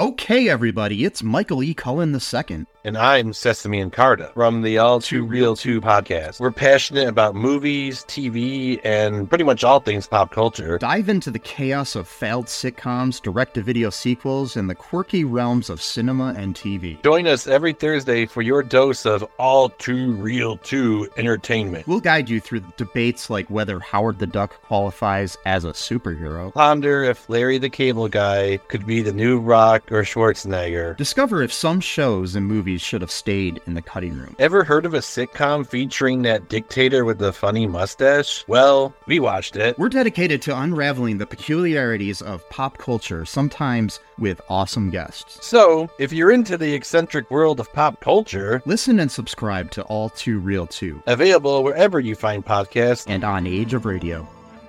Okay, everybody, it's Michael E. Cullen II. And I'm Sesame and Carta from the All Too Real 2 podcast. We're passionate about movies, TV, and pretty much all things pop culture. Dive into the chaos of failed sitcoms, direct-to-video sequels, and the quirky realms of cinema and TV. Join us every Thursday for your dose of All Too Real 2 entertainment. We'll guide you through debates like whether Howard the Duck qualifies as a superhero. Ponder if Larry the Cable Guy could be the new Rock or Schwarzenegger. Discover if some shows and movies should have stayed in the cutting room. Ever heard of a sitcom featuring that dictator with the funny mustache? Well, we watched it. We're dedicated to unraveling the peculiarities of pop culture, sometimes with awesome guests. So, if you're into the eccentric world of pop culture, listen and subscribe to All Too Real 2. Available wherever you find podcasts and on Age of Radio.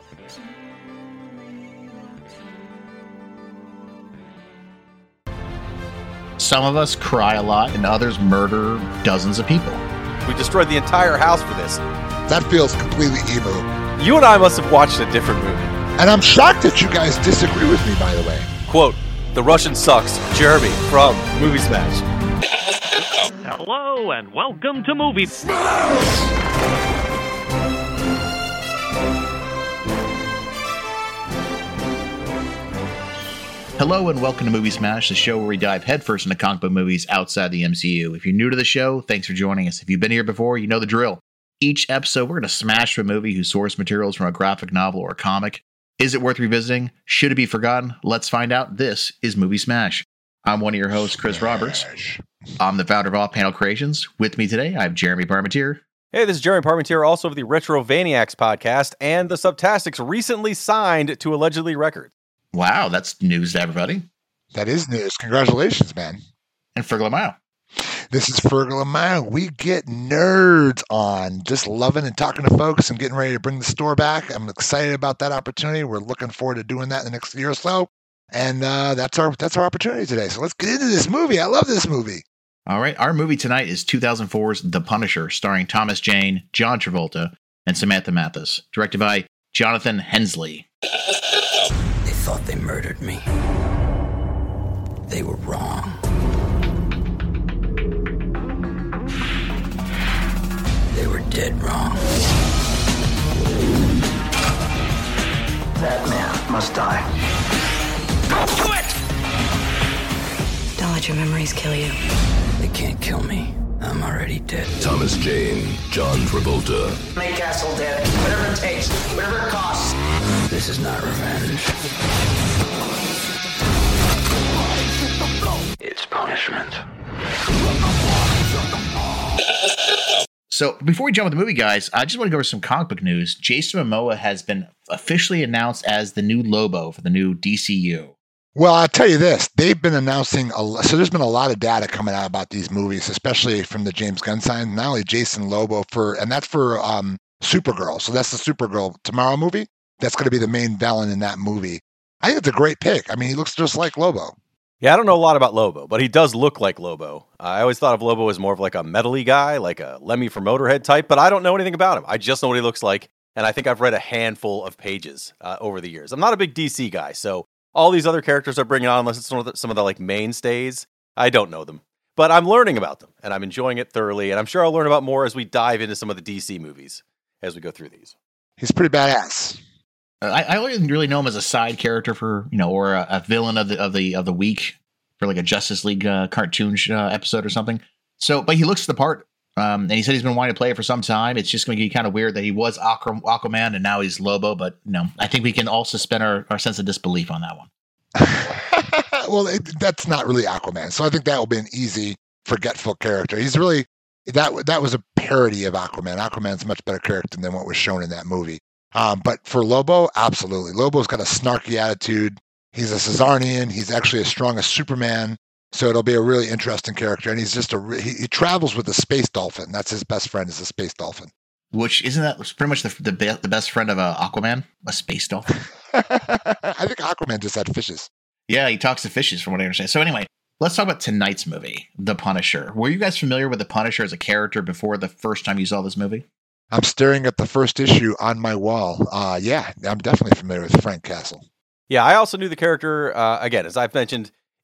Some of us cry a lot, and others murder dozens of people. We destroyed the entire house for this. That feels completely emo. You and I must have watched a different movie. And I'm shocked that you guys disagree with me, by the way. Quote, "The Russian sucks." Jeremy from Movie Smash. Hello and welcome to Movie Smash! Hello and welcome to Movie Smash, the show where we dive headfirst into comic book movies outside the MCU. If you're new to the show, thanks for joining us. If you've been here before, you know the drill. Each episode, we're going to smash through a movie whose source materials from a graphic novel or a comic. Is it worth revisiting? Should it be forgotten? Let's find out. This is Movie Smash. I'm one of your hosts, Chris Roberts. I'm the founder of Off Panel Creations. With me today, I have Jeremy Parmentier. Hey, this is Jeremy Parmentier, also of the Retrovaniacs podcast, and the Subtastics recently signed to Allegedly Records. Wow, that's news to everybody. That is news. Congratulations, man. And Fergal Amaro. This is Fergal Amaro. We get nerds on, just loving and talking to folks and getting ready to bring the store back. I'm excited about that opportunity. We're looking forward to doing that in the next year or so. And that's our opportunity today. So let's get into this movie. I love this movie. All right. Our movie tonight is 2004's The Punisher, starring Thomas Jane, John Travolta, and Samantha Mathis. Directed by Jonathan Hensleigh. They thought they murdered me. They were wrong. They were dead wrong. That man must die. Do it! Don't let your memories kill you. They can't kill me. I'm already dead. Thomas Jane, John Travolta. Make Castle dead. Whatever it takes. Whatever it costs. This is not revenge. It's punishment. So before we jump into the movie, guys, I just want to go over some comic book news. Jason Momoa has been officially announced as the new Lobo for the new DCU. Well, I'll tell you this. They've been announcing, so there's been a lot of data coming out about these movies, especially from the James Gunn side. Not only Jason Lobo, and that's for Supergirl. So that's the Supergirl Tomorrow movie. That's going to be the main villain in that movie. I think it's a great pick. I mean, he looks just like Lobo. Yeah, I don't know a lot about Lobo, but he does look like Lobo. I always thought of Lobo as more of like a metal-y guy, like a Lemmy from Motorhead type, but I don't know anything about him. I just know what he looks like, and I think I've read a handful of pages over the years. I'm not a big DC guy, so all these other characters are bringing on, unless it's some of the like mainstays, I don't know them. But I'm learning about them, and I'm enjoying it thoroughly, and I'm sure I'll learn about more as we dive into some of the DC movies as we go through these. He's pretty badass. I only really know him as a side character for, or a villain of the week for like a Justice League cartoon episode or something. So, but he looks the part, and he said he's been wanting to play it for some time. It's just going to be kind of weird that he was Aquaman and now he's Lobo. But I think we can all suspend our sense of disbelief on that one. Well, that's not really Aquaman, so I think that will be an easy, forgetful character. He's really that was a parody of Aquaman. Aquaman's a much better character than what was shown in that movie. But for Lobo, absolutely. Lobo's got a snarky attitude. He's a Cesarian. He's actually as strong as Superman. So it'll be a really interesting character. And he's just he travels with a space dolphin. That's his best friend, is a space dolphin. Which isn't that pretty much the best friend of Aquaman? A space dolphin? I think Aquaman just had fishes. Yeah, he talks to fishes from what I understand. So anyway, let's talk about tonight's movie, The Punisher. Were you guys familiar with The Punisher as a character before the first time you saw this movie? I'm staring at the first issue on my wall. Yeah, I'm definitely familiar with Frank Castle. Yeah, I also knew the character, again, as I've mentioned,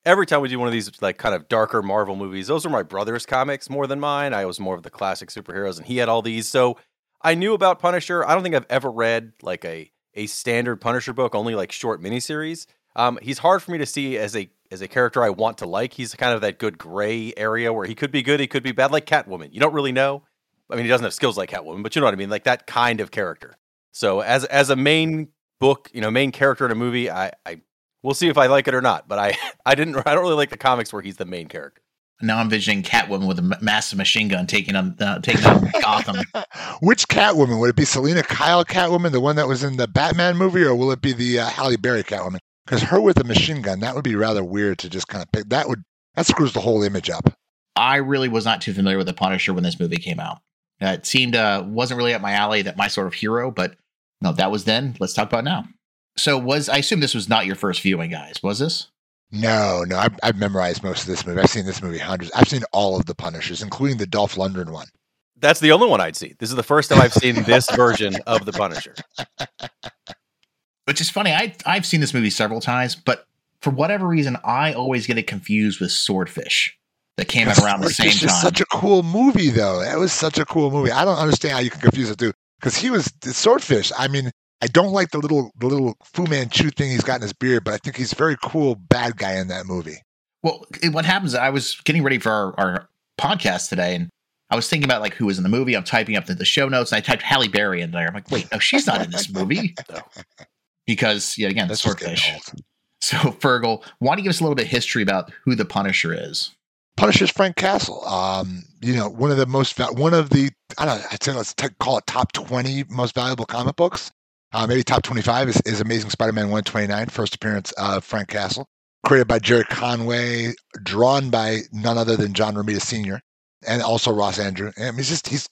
every time we do one of these like kind of darker Marvel movies, those are my brother's comics more than mine. I was more of the classic superheroes, and he had all these. So I knew about Punisher. I don't think I've ever read like a standard Punisher book, only like short miniseries. He's hard for me to see as a character I want to like. He's kind of that good gray area where he could be good, he could be bad, like Catwoman. You don't really know. I mean, he doesn't have skills like Catwoman, but you know what I mean, like that kind of character. So as a main book, main character in a movie, I we'll see if I like it or not. But I don't really like the comics where he's the main character. Now I'm envisioning Catwoman with a massive machine gun taking on Gotham. Which Catwoman? Would it be Selena Kyle Catwoman, the one that was in the Batman movie, or will it be the Halle Berry Catwoman? Because her with a machine gun, that would be rather weird to just kind of pick. That screws the whole image up. I really was not too familiar with the Punisher when this movie came out. It seemed wasn't really up my alley, that my sort of hero, but no, that was then. Let's talk about now. So I assume this was not your first viewing, guys. Was this? No. I've memorized most of this movie. I've seen this movie hundreds. I've seen all of the Punishers, including the Dolph Lundgren one. That's the only one I'd see. This is the first time I've seen this version of the Punisher. Which is funny. I've seen this movie several times, but for whatever reason, I always get it confused with Swordfish that came out around the same time. It's such a cool movie, though. That was such a cool movie. I don't understand how you can confuse it, too, because he was Swordfish. I mean, I don't like the little Fu Manchu thing he's got in his beard, but I think he's a very cool bad guy in that movie. Well, what happens, I was getting ready for our podcast today, and I was thinking about like who was in the movie. I'm typing up the show notes, and I typed Halle Berry in there. I'm like, wait, no, she's not in this movie. No. Because, again, that's Swordfish. So, Fergal, why don't you give us a little bit of history about who the Punisher is? Punisher's Frank Castle. One of the I don't know, I'd say call it top 20 most valuable comic books. Maybe top 25 is Amazing Spider-Man 129, first appearance of Frank Castle. Created by Jerry Conway, drawn by none other than John Romita Sr. and also Ross Andru. I mean,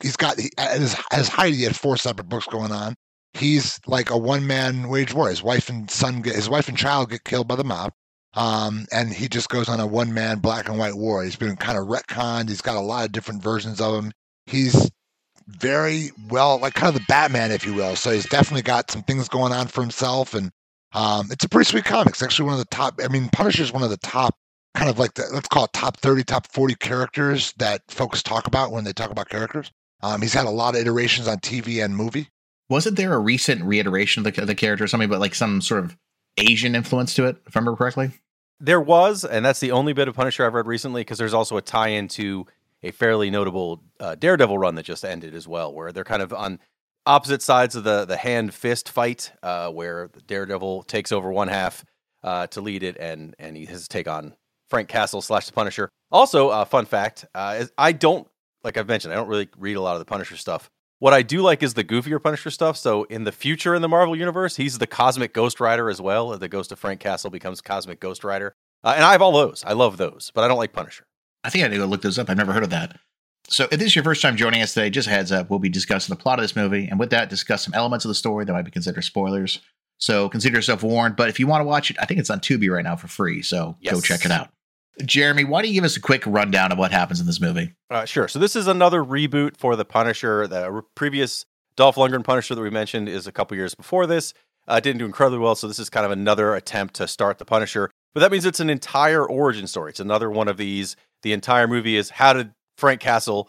at his height, he had 4 separate books going on. He's like a one-man wage war. His wife and child get killed by the mob. And he just goes on a one-man black and white war. He's been kind of retconned. He's got a lot of different versions of him. He's very well, like kind of the Batman, if you will. So he's definitely got some things going on for himself. And it's a pretty sweet comic. It's actually one of the top, Punisher's one of the top, kind of like let's call it top 30, top 40 characters that folks talk about when they talk about characters. He's had a lot of iterations on TV and movie. Wasn't there a recent reiteration of the character or something, but like some sort of Asian influence to it, if I remember correctly? There was, and that's the only bit of Punisher I've read recently, because there's also a tie-in to a fairly notable Daredevil run that just ended as well, where they're kind of on opposite sides of the hand-fist fight, where Daredevil takes over one half to lead it, and he has to take on Frank Castle / the Punisher. Also, fun fact, I don't, like I've mentioned, I don't really read a lot of the Punisher stuff. What I do like is the goofier Punisher stuff. So in the future in the Marvel Universe, he's the Cosmic Ghost Rider as well. The ghost of Frank Castle becomes Cosmic Ghost Rider. And I have all those. I love those, but I don't like Punisher. I think I need to look those up. I've never heard of that. So if this is your first time joining us today, just a heads up, we'll be discussing the plot of this movie. And with that, discuss some elements of the story that might be considered spoilers. So consider yourself warned. But if you want to watch it, I think it's on Tubi right now for free. So Go check it out. Jeremy, why don't you give us a quick rundown of what happens in this movie? Sure. So this is another reboot for the Punisher. The previous Dolph Lundgren Punisher that we mentioned is a couple years before this. Didn't do incredibly well, so this is kind of another attempt to start the Punisher. But that means it's an entire origin story. It's another one of these. The entire movie is how did Frank Castle,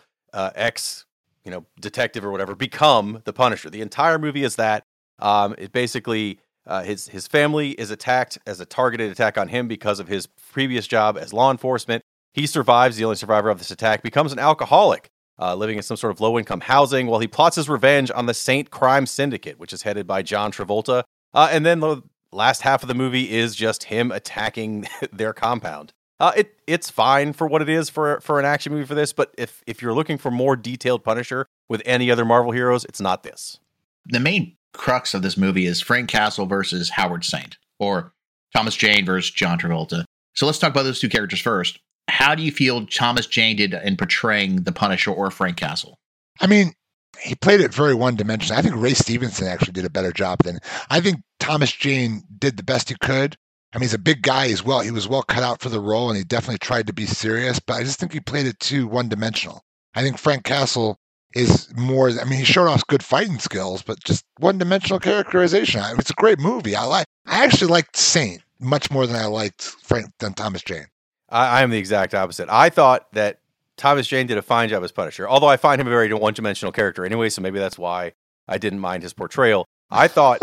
detective or whatever, become the Punisher. The entire movie is that. It basically his family is attacked as a targeted attack on him because of his previous job as law enforcement. He survives, the only survivor of this attack, becomes an alcoholic, living in some sort of low-income housing while he plots his revenge on the Saint Crime Syndicate, which is headed by John Travolta. And then the last half of the movie is just him attacking their compound. It's fine for what it is for an action movie for this, but if you're looking for more detailed Punisher with any other Marvel heroes, it's not this. The main crux of this movie is Frank Castle versus Howard Saint, or Thomas Jane versus John Travolta. So let's talk about those two characters first. How do you feel Thomas Jane did in portraying the Punisher or Frank Castle? I mean, he played it very one-dimensional. I think Ray Stevenson actually did a better job than I think Thomas Jane did the best he could. I mean, he's a big guy as well. He was well cut out for the role, and he definitely tried to be serious, but I just think he played it too one-dimensional. I think Frank Castle is more, he showed off good fighting skills, but just one-dimensional characterization. It's a great movie. I actually liked Saint much more than I liked than Thomas Jane. I am the exact opposite. I thought that Thomas Jane did a fine job as Punisher, although I find him a very one-dimensional character anyway, so maybe that's why I didn't mind his portrayal. I thought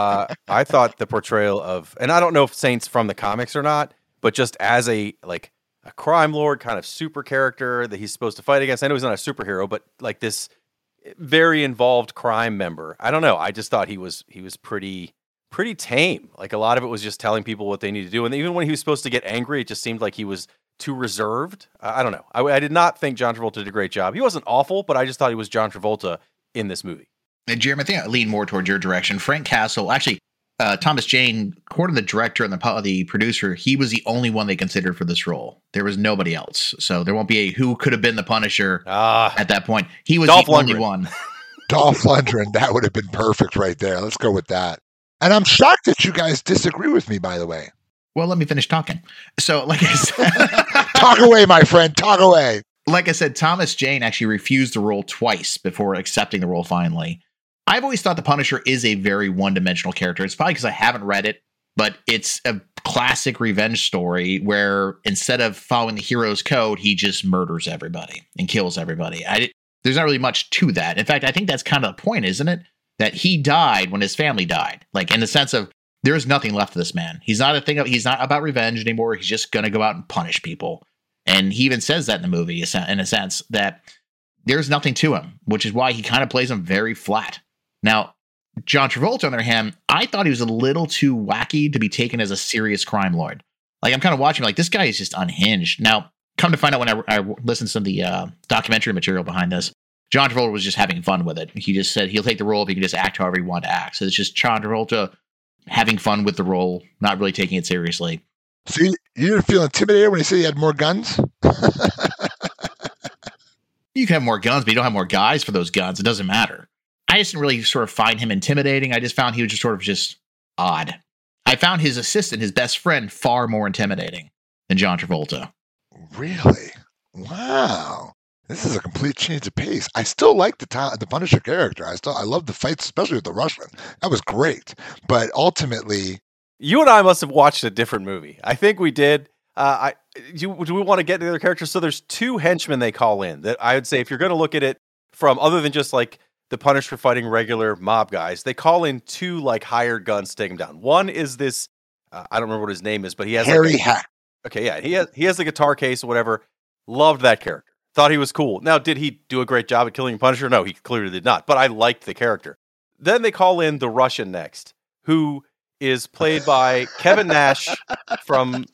the portrayal of, and I don't know if Saint's from the comics or not, but just as a crime lord kind of super character that he's supposed to fight against. I know he's not a superhero, but like this very involved crime member. I don't know. I just thought he was pretty tame. Like a lot of it was just telling people what they need to do. And even when he was supposed to get angry, it just seemed like he was too reserved. I don't know. I did not think John Travolta did a great job. He wasn't awful, but I just thought he was John Travolta in this movie. And Jeremy, I think I lean more towards your direction. Frank Castle, actually, Thomas Jane, according to the director and the producer, he was the only one they considered for this role. There was nobody else. So there won't be a who could have been the Punisher at that point. He was Dolph the Lundgren. only one. Dolph Lundgren, that would have been perfect right there. Let's go with that. And I'm shocked that you guys disagree with me, by the way. Well, let me finish talking. So, like I said... Talk away, my friend. Talk away. Like I said, Thomas Jane actually refused the role twice before accepting the role finally. I've always thought the Punisher is a very one-dimensional character. It's probably because I haven't read it, but it's a classic revenge story where instead of following the hero's code, he just murders everybody and kills everybody. There's not really much to that. In fact, I think that's kind of the point, isn't it? That he died when his family died. Like in the sense of there's nothing left of this man. He's not about revenge anymore. He's just going to go out and punish people. And he even says that in the movie, in a sense, that there's nothing to him, which is why he kind of plays him very flat. Now, John Travolta, on the other hand, I thought he was a little too wacky to be taken as a serious crime lord. Like, I'm kind of watching, like, this guy is just unhinged. Now, come to find out when I listened to some of the documentary material behind this, John Travolta was just having fun with it. He just said he'll take the role if he can just act however he wanted to act. So it's just John Travolta having fun with the role, not really taking it seriously. So you didn't feel intimidated when he said he had more guns? You can have more guns, but you don't have more guys for those guns. It doesn't matter. I just didn't really sort of find him intimidating. I just found he was just sort of just odd. I found his assistant, his best friend, far more intimidating than John Travolta. Really? Wow. This is a complete change of pace. I still like the Punisher character. I love the fights, especially with the Russian. That was great. But ultimately... You and I must have watched a different movie. I think we did. Do we want to get to the other characters? So there's two henchmen they call in that I would say if you're going to look at it from other than just like the Punisher fighting regular mob guys, they call in two like hired guns to take him down. One is this, I don't remember what his name is, but he has Harry Hecht. Okay, yeah, he has the guitar case or whatever. Loved that character. Thought he was cool. Now, did he do a great job at killing Punisher? No, he clearly did not. But I liked the character. Then they call in the Russian next, who is played by Kevin Nash from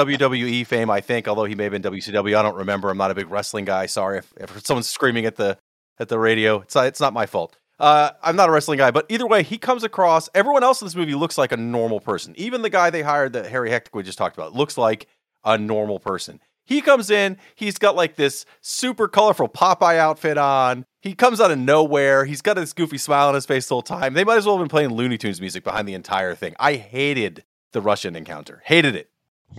WWE fame, I think, although he may have been WCW. I don't remember. I'm not a big wrestling guy. Sorry if someone's screaming at the radio. It's not my fault. I'm not a wrestling guy, but either way, he comes across. Everyone else in this movie looks like a normal person. Even the guy they hired, that Harry Hecht we just talked about, looks like a normal person. He comes in, he's got like this super colorful Popeye outfit on. He comes out of nowhere. He's got this goofy smile on his face the whole time. They might as well have been playing Looney Tunes music behind the entire thing. I hated the Russian encounter. Hated it.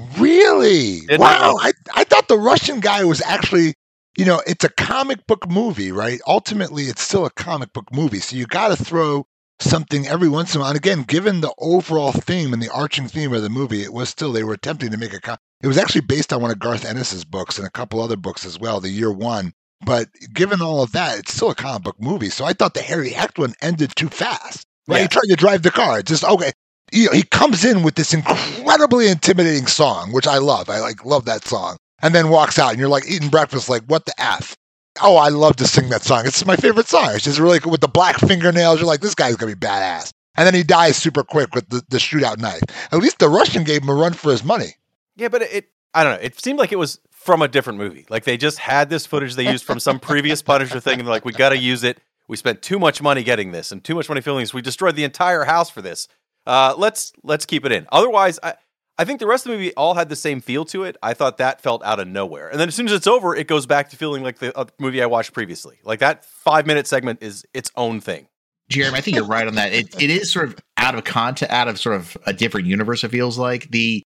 Really? Wow. I thought the Russian guy was actually, it's a comic book movie, right? Ultimately, it's still a comic book movie. So you got to throw something every once in a while. And again, given the overall theme and the arching theme of the movie, it was still, they were attempting to make it was actually based on one of Garth Ennis's books and a couple other books as well, The Year One. But given all of that, it's still a comic book movie. So I thought the Harry Hecht one ended too fast. Right? Yeah. He tried to drive the car. It's just, okay. He comes in with this incredibly intimidating song, which I love. I love that song. And then walks out and you're like eating breakfast, like, what the F? Oh, I love to sing that song. It's my favorite song. It's just really cool with the black fingernails. You're like, this guy's going to be badass. And then he dies super quick with the shootout knife. At least the Russian gave him a run for his money. Yeah, but I don't know. It seemed like it was from a different movie. Like they just had this footage they used from some previous Punisher thing. And they're like, we got to use it. We spent too much money getting this and too much money filming this. We destroyed the entire house for this. Let's keep it in. Otherwise, I think the rest of the movie all had the same feel to it. I thought that felt out of nowhere. And then as soon as it's over, it goes back to feeling like the movie I watched previously. Like that 5-minute segment is its own thing. Jeremy, I think you're right on that. It is sort of out of content, out of sort of a different universe, it feels like.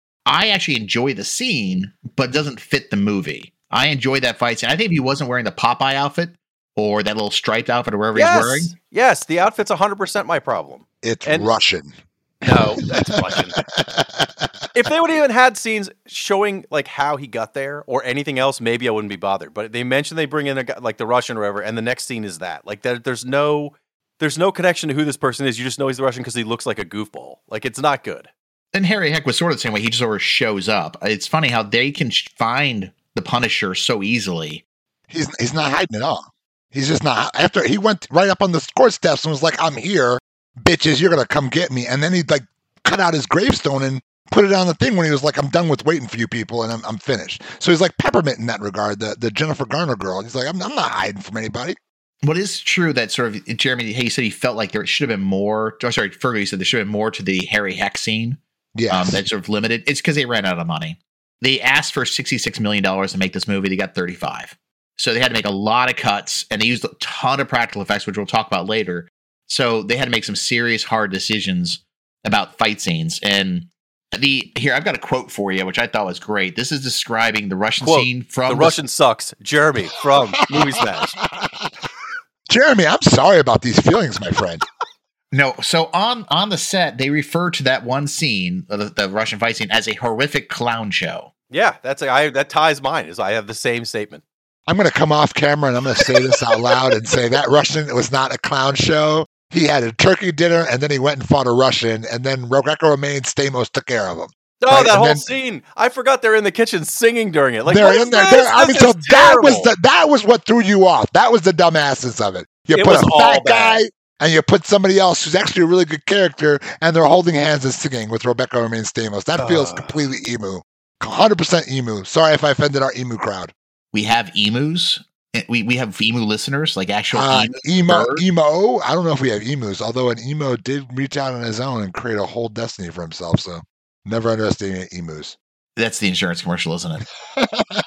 I actually enjoy the scene, but it doesn't fit the movie. I enjoy that fight scene. I think if he wasn't wearing the Popeye outfit or that little striped outfit or wherever he's wearing. Yes, the outfit's 100% my problem. It's Russian. No, that's Russian. If they would even had scenes showing like how he got there or anything else, maybe I wouldn't be bothered. But they mentioned they bring in a guy, like the Russian or whatever, and the next scene is that. Like there's no connection to who this person is. You just know he's the Russian because he looks like a goofball. Like it's not good. And Harry Heck was sort of the same way. He just sort of shows up. It's funny how they can find the Punisher so easily. He's not hiding at all. He's just not. After he went right up on the court steps and was like, "I'm here, bitches, you're gonna come get me." And then he like cut out his gravestone and put it on the thing when he was like, "I'm done with waiting for you people, and I'm finished." So he's like Peppermint in that regard, the Jennifer Garner girl. He's like, I'm not hiding from anybody. What is true that sort of Jeremy, hey, you said he felt like there should have been more. Oh, sorry, Fergus, you said there should have been more to the Harry Heck scene. Yeah, that's sort of limited. It's because they ran out of money. They asked for $66 million to make this movie. They got 35. So they had to make a lot of cuts, and they used a ton of practical effects, which we'll talk about later. So they had to make some serious, hard decisions about fight scenes. And here, I've got a quote for you, which I thought was great. This is describing the Russian scene from The Russian sucks. Jeremy from Movie Smash. Jeremy, I'm sorry about these feelings, my friend. No, so on the set, they refer to that one scene, the Russian fight scene, as a horrific clown show. Yeah, that ties mine. Is I have the same statement. I'm going to come off camera and I'm going to say this out loud and say that Russian was not a clown show. He had a turkey dinner and then he went and fought a Russian, and then Greco-Romaine Stamos took care of him. Oh, right? that whole scene! I forgot they're in the kitchen singing during it. Like they're in there. That was what threw you off. That was the dumbasses of it. You put a fat guy and you put somebody else who's actually a really good character, and they're holding hands and singing with Greco-Romaine Stamos. That feels completely emu. 100% emu. Sorry if I offended our emu crowd. We have emus. We have emu listeners, like actual emo. I don't know if we have emus, although an emo did reach out on his own and create a whole destiny for himself. So never underestimate emus. That's the insurance commercial, isn't it?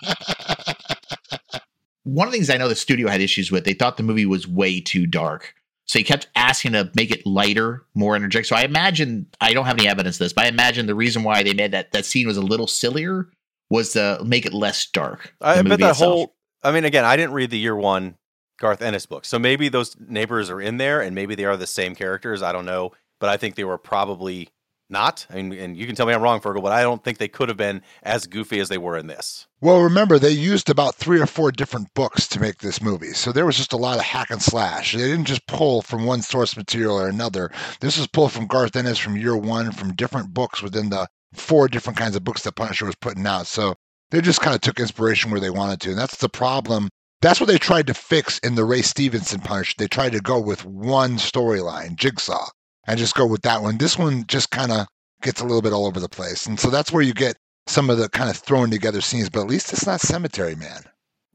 One of the things I know the studio had issues with, they thought the movie was way too dark. So he kept asking to make it lighter, more energetic. So I imagine, I don't have any evidence of this, but I imagine the reason why they made that scene was a little sillier was to make it less dark. I bet that whole, I mean, again, I didn't read the year one Garth Ennis book. So maybe those neighbors are in there and maybe they are the same characters. I don't know. But I think they were probably not. I mean, and you can tell me I'm wrong, Fergal, but I don't think they could have been as goofy as they were in this. Well, remember, they used about 3 or 4 different books to make this movie. So there was just a lot of hack and slash. They didn't just pull from one source material or another. This was pulled from Garth Ennis from year one, from different books within the 4 different kinds of books that Punisher was putting out. So they just kind of took inspiration where they wanted to. And that's the problem. That's what they tried to fix in the Ray Stevenson Punisher. They tried to go with one storyline, Jigsaw, and just go with that one. This one just kind of gets a little bit all over the place. And so that's where you get some of the kind of thrown together scenes, but at least it's not Cemetery Man.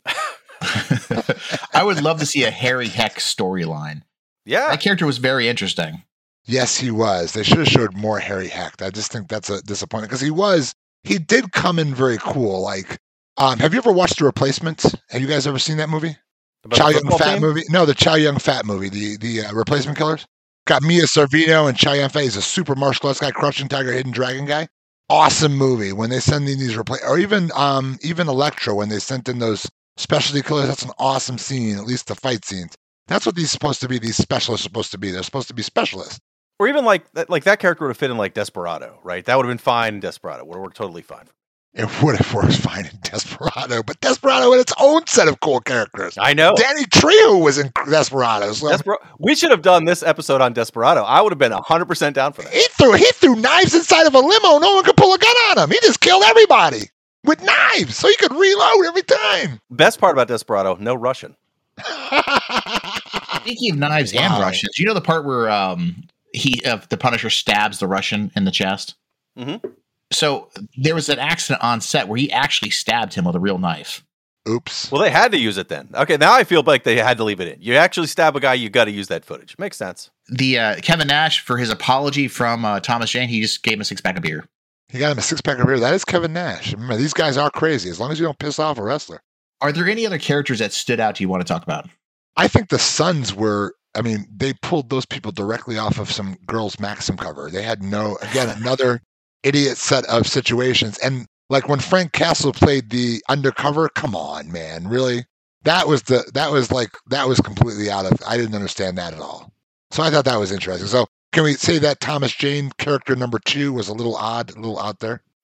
I would love to see a Harry Heck storyline. Yeah. That character was very interesting. Yes, he was. They should have showed more Harry Heck. I just think that's a disappointment because he did come in very cool. Like, have you ever watched The Replacement? Have you guys ever seen that movie? Chow Yun Fat movie? No, the Chow Yun Fat movie, the Replacement Killers. Got Mia Sorvino and Chow Yun Fat. He's a super martial arts guy, Crouching Tiger, Hidden Dragon guy. Awesome movie. When they send in these or even Electro, when they sent in those specialty killers, that's an awesome scene. At least the fight scenes. That's what these supposed to be. These specialists are supposed to be. They're supposed to be specialists. Or even like that character would have fit in like Desperado, right? That would have been fine in Desperado. Would have worked totally fine. It would have worked fine in Desperado, but Desperado had its own set of cool characters. I know. Danny Trejo was in Desperado. So. We should have done this episode on Desperado. I would have been 100% down for that. He threw knives inside of a limo. No one could pull a gun on him. He just killed everybody with knives, so he could reload every time. Best part about Desperado, no Russian. Speaking of knives and Russians, you know the part where the Punisher stabs the Russian in the chest? Mm-hmm. So there was an accident on set where he actually stabbed him with a real knife. Oops. Well, they had to use it then. Okay, now I feel like they had to leave it in. You actually stab a guy, you got to use that footage. Makes sense. The Kevin Nash, for his apology from Thomas Jane, he just gave him a 6-pack of beer. He got him a 6-pack of beer. That is Kevin Nash. Remember, these guys are crazy. As long as you don't piss off a wrestler. Are there any other characters that stood out to you want to talk about? I think the Sons were. I mean, they pulled those people directly off of some girls' Maxim cover. They had another idiot set of situations. And like when Frank Castle played the undercover, come on, man, really? That was completely out of, I didn't understand that at all. So I thought that was interesting. So can we say that Thomas Jane character number 2 was a little odd, a little out there?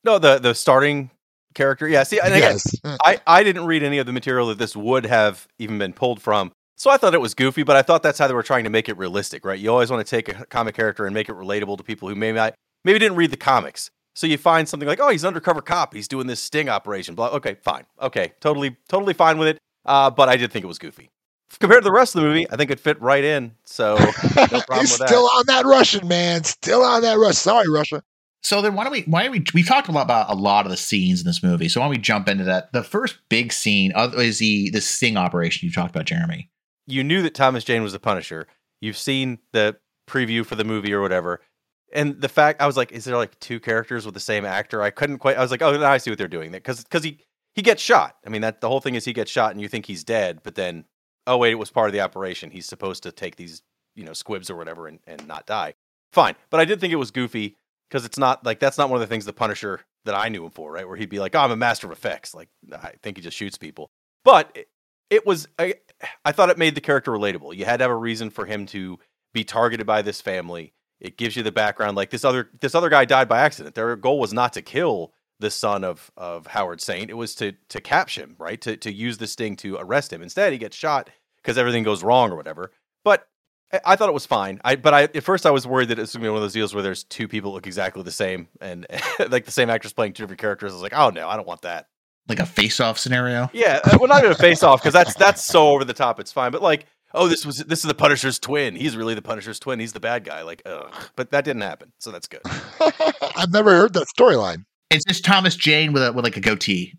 No, the starting character. Yeah, see, and again, Yes. I didn't read any of the material that this would have even been pulled from. So I thought it was goofy, but I thought that's how they were trying to make it realistic, right? You always want to take a comic character and make it relatable to people who maybe didn't read the comics. So you find something like, oh, he's an undercover cop. He's doing this sting operation. Blah. Okay, fine. Okay, totally fine with it. But I did think it was goofy. Compared to the rest of the movie, I think it fit right in. So no problem He's with that. still on that Russian, man. Still on that Russian. Sorry, Russia. So then why don't we talked about a lot of the scenes in this movie. So why don't we jump into that? The first big scene is the sting operation you talked about, Jeremy. You knew that Thomas Jane was the Punisher. You've seen the preview for the movie or whatever. And the fact, I was like, is there like two characters with the same actor? I was like, oh, now I see what they're doing. Because he gets shot. I mean, the whole thing is he gets shot and you think he's dead, but then, oh, wait, it was part of the operation. He's supposed to take these, squibs or whatever and not die. Fine. But I did think it was goofy because it's not like, that's not one of the things the Punisher that I knew him for, right? Where he'd be like, oh, I'm a master of effects. Like, I think he just shoots people. But it was, I thought it made the character relatable. You had to have a reason for him to be targeted by this family. It gives you the background. Like this other guy died by accident. Their goal was not to kill the son of Howard Saint. It was to catch him, right? To use this sting to arrest him. Instead, he gets shot because everything goes wrong or whatever. But I thought it was fine. At first I was worried that it's gonna be one of those deals where there's two people look exactly the same and like the same actress playing two different characters. I was like, oh no, I don't want that. Like a face-off scenario? Yeah, well, not even a face-off because that's so over the top. It's fine, but like, oh, this is the Punisher's twin. He's really the Punisher's twin. He's the bad guy. Like, ugh. But that didn't happen, so that's good. I've never heard that storyline. It's just Thomas Jane with like a goatee.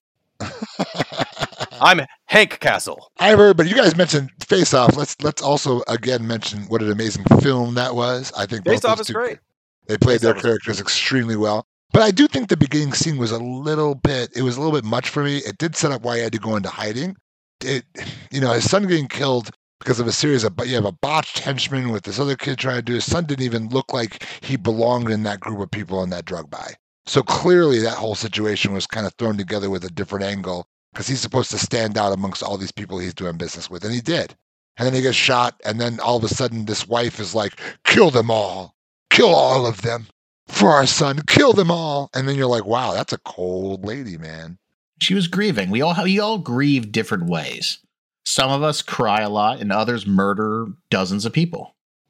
I'm Hank Castle. I've heard, but you guys mentioned Face Off. Let's also again mention what an amazing film that was. I think Face Off is great. They played their characters extremely well. But I do think the beginning scene was a little bit much for me. It did set up why he had to go into hiding. His son getting killed because of a series of, you have a botched henchman with this other kid trying to do. His son didn't even look like he belonged in that group of people in that drug buy. So clearly that whole situation was kind of thrown together with a different angle because he's supposed to stand out amongst all these people he's doing business with. And he did. And then he gets shot. And then all of a sudden this wife is like, kill them all. Kill all of them. For our son, kill them all. And then you're like, wow, that's a cold lady, man. She was grieving. We all grieve different ways. Some of us cry a lot and others murder dozens of people.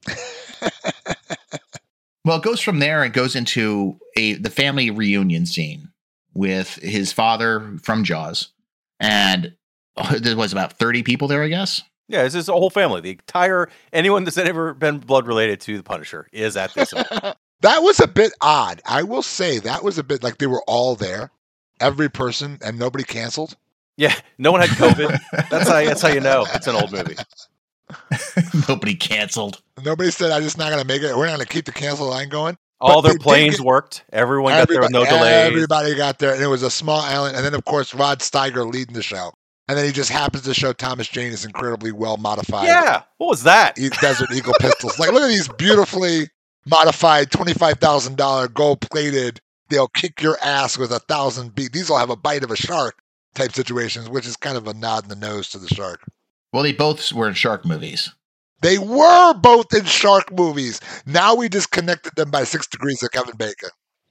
Well, it goes from there and goes into the family reunion scene with his father from Jaws. And there was about 30 people there, I guess. Yeah, it's just a whole family. Anyone that's ever been blood related to the Punisher is at this event. That was a bit odd. I will say that was a bit like they were all there, every person, and nobody canceled. Yeah, no one had COVID. That's how you know it's an old movie. Nobody canceled. Nobody said, I'm just not going to make it. We're not going to keep the cancel line going. All their planes worked. Everyone got there with no delays. Everybody got there, and it was a small island. And then, of course, Rod Steiger leading the show. And then he just happens to show Thomas Jane is incredibly well modified. Yeah, what was that? Desert Eagle pistols. Like, look at these beautifully modified $25,000 gold-plated, they'll kick your ass with 1,000 beat. These will have a bite of a shark type situations, which is kind of a nod in the nose to the shark. Well, they both were in shark movies. They were both in shark movies. Now we just connected them by 6 degrees of Kevin Bacon.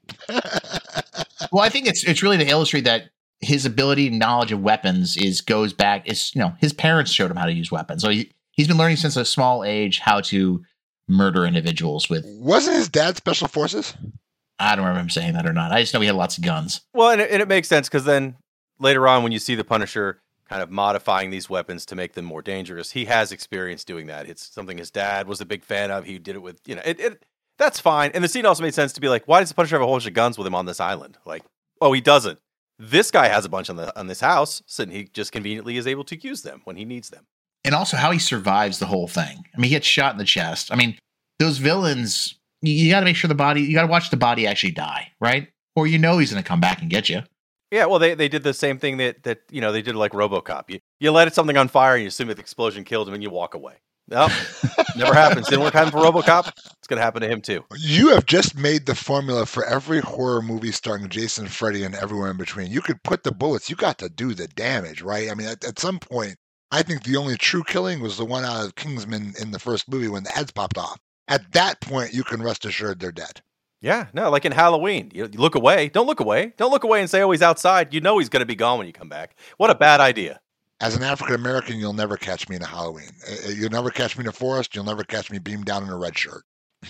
Well, I think it's really to illustrate that his ability and knowledge of weapons goes back. His parents showed him how to use weapons. So he's been learning since a small age how to murder individuals with. Wasn't his dad Special Forces? I don't remember him saying that or not. I just know he had lots of guns. Well, and it makes sense because then later on when you see the Punisher kind of modifying these weapons to make them more dangerous, he has experience doing that. It's something his dad was a big fan of. He did it with, that's fine. And the scene also made sense to be like, why does the Punisher have a whole bunch of guns with him on this island? Like, oh, he doesn't. This guy has a bunch on this house, so he just conveniently is able to use them when he needs them. And also how he survives the whole thing. I mean, he gets shot in the chest. I mean, those villains, you got to make sure you got to watch the body actually die, right? Or he's going to come back and get you. Yeah, well, they did the same thing that they did like RoboCop. You let something on fire and you assume that the explosion killed him and you walk away. Nope, never happens. Didn't work for RoboCop. It's going to happen to him too. You have just made the formula for every horror movie starring Jason, Freddy, and everywhere in between. You could put the bullets. You got to do the damage, right? I mean, at some point, I think the only true killing was the one out of Kingsman in the first movie when the heads popped off. At that point, you can rest assured they're dead. Yeah, no, like in Halloween, you look away. Don't look away. Don't look away and say, "Oh, he's outside." You know he's going to be gone when you come back. What a bad idea. As an African American, you'll never catch me in a Halloween. You'll never catch me in a forest. You'll never catch me beamed down in a red shirt.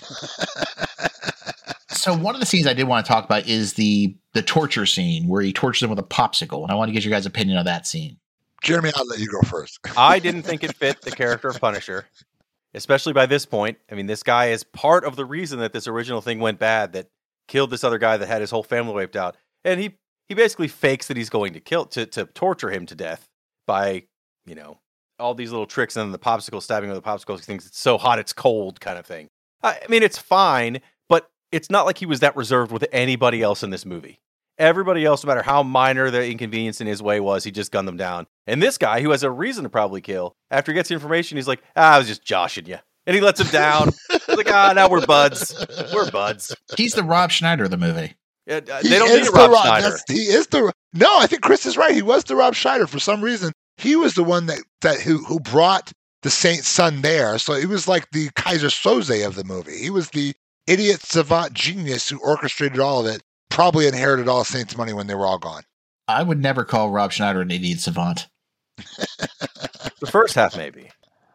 So one of the scenes I did want to talk about is the torture scene where he tortures him with a popsicle, and I want to get your guys' opinion on that scene. Jeremy, I'll let you go first. I didn't think it fit the character of Punisher, especially by this point. I mean, this guy is part of the reason that this original thing went bad, that killed this other guy that had his whole family wiped out. And he basically fakes that he's going to torture him to death by, all these little tricks, and then the popsicle, stabbing with the popsicle, he thinks it's so hot it's cold kind of thing. I mean, it's fine, but it's not like he was that reserved with anybody else in this movie. Everybody else, no matter how minor the inconvenience in his way was, he just gunned them down. And this guy, who has a reason to probably kill, after he gets the information, he's like, I was just joshing you. And he lets him down. He's like, now we're buds. We're buds. He's the Rob Schneider of the movie. They don't need a Rob Schneider. He is no, I think Chris is right. He was the Rob Schneider. For some reason, he was the one who brought the Saint's son there. So he was like the Kaiser Soze of the movie. He was the idiot savant genius who orchestrated all of it. Probably inherited all Saints' money when they were all gone. I would never call Rob Schneider an idiot savant. The first half, maybe.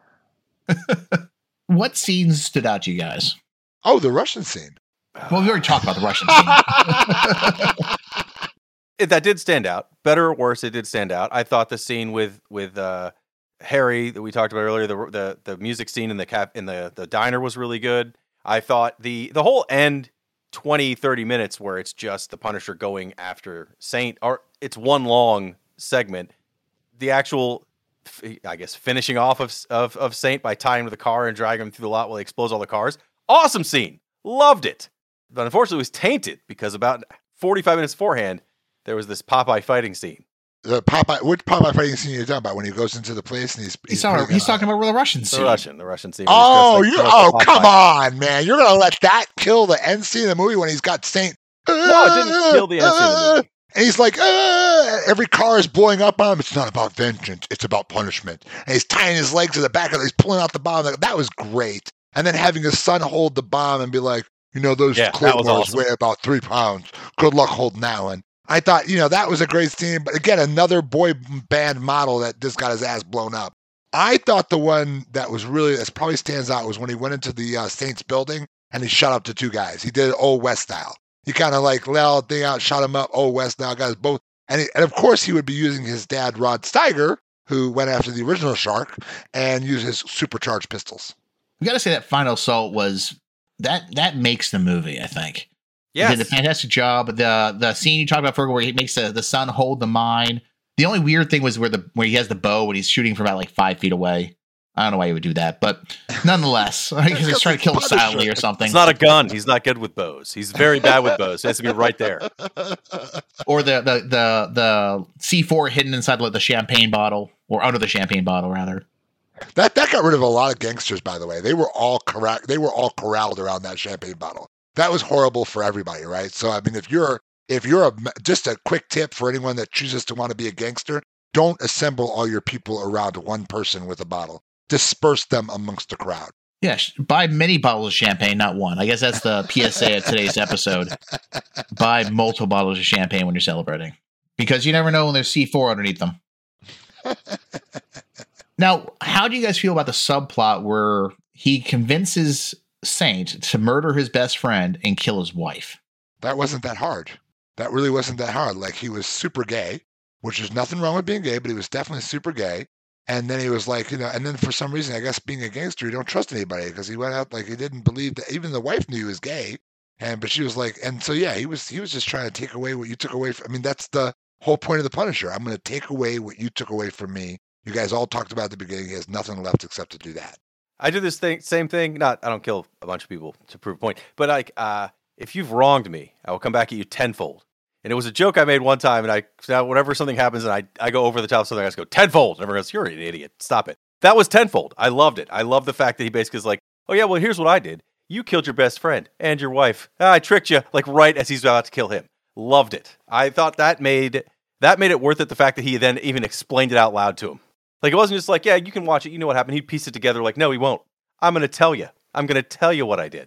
What scenes stood out to you guys? Oh, the Russian scene. Well, we already talked about the Russian scene. That did stand out. Better or worse, it did stand out. I thought the scene with Harry that we talked about earlier, the music scene in the diner was really good. I thought the whole end 20-30 minutes where it's just the Punisher going after Saint, or it's one long segment. The actual, I guess, finishing off of Saint by tying him to the car and dragging him through the lot while he explodes all the cars. Awesome scene. Loved it. But unfortunately, it was tainted because about 45 minutes beforehand, there was this Popeye fighting scene. Which Popeye fighting scene are you talking about? When he goes into the place and he's talking about the Russian scene. The Russian scene. Come on, man! You're gonna let that kill the end scene of the movie when he's got Saint? No, it didn't kill the end scene of the movie. And he's like, every car is blowing up on him. It's not about vengeance. It's about punishment. And he's tying his legs to the back of it. He's pulling out the bomb. That was great. And then having his son hold the bomb and be like, those claymores awesome. Weigh about 3 pounds. Good luck holding that one. I thought, that was a great scene. But again, another boy band model that just got his ass blown up. I thought the one that probably stands out was when he went into the Saints building and he shot up to 2 guys. He did it Old West style. He kind of like let all the thing out, shot him up, Old West style, guys both. And of course he would be using his dad, Rod Steiger, who went after the original Shark, and use his supercharged pistols. We got to say that final assault was that makes the movie, I think. Yes. He did a fantastic job. The scene you talked about, Fergal, where he makes the son hold the mine. The only weird thing was where he has the bow when he's shooting from about like 5 feet away. I don't know why he would do that, but nonetheless, I guess he's trying to kill him silently or something. It's not a gun. He's not good with bows. He's very bad with bows. It has to be right there. Or the C4 hidden inside the champagne bottle, or under the champagne bottle, rather. That got rid of a lot of gangsters, by the way. They were all correct. They were all corralled around that champagne bottle. That was horrible for everybody, right? So, I mean, if you're just a quick tip for anyone that chooses to want to be a gangster, don't assemble all your people around one person with a bottle. Disperse them amongst the crowd. Yeah, buy many bottles of champagne, not one. I guess that's the PSA of today's episode. Buy multiple bottles of champagne when you're celebrating, because you never know when there's C4 underneath them. Now, how do you guys feel about the subplot where he convinces Saint to murder his best friend and kill his wife? That wasn't that hard. That really wasn't that hard. Like, he was super gay, which is nothing wrong with being gay, but he was definitely super gay. And then he was like, and then for some reason, I guess being a gangster, you don't trust anybody, because he went out like he didn't believe that even the wife knew he was gay. But she was like, and so, yeah, he was just trying to take away what you took away from. I mean, that's the whole point of the Punisher. I'm going to take away what you took away from me. You guys all talked about at the beginning. He has nothing left except to do that. I do this same thing. I don't kill a bunch of people to prove a point, but like, if you've wronged me, I will come back at you tenfold. And it was a joke I made one time, and whenever something happens and I go over the top of something, I just go tenfold. And everyone goes, "You're an idiot. Stop it." That was tenfold. I loved it. I love the fact that he basically is like, "Oh yeah, well here's what I did. You killed your best friend and your wife. I tricked you," like right as he's about to kill him. Loved it. I thought that made it worth it. The fact that he then even explained it out loud to him. Like, it wasn't just like, "Yeah, you can watch it. You know what happened." He'd piece it together like, "No, he won't. I'm going to tell you. I'm going to tell you what I did."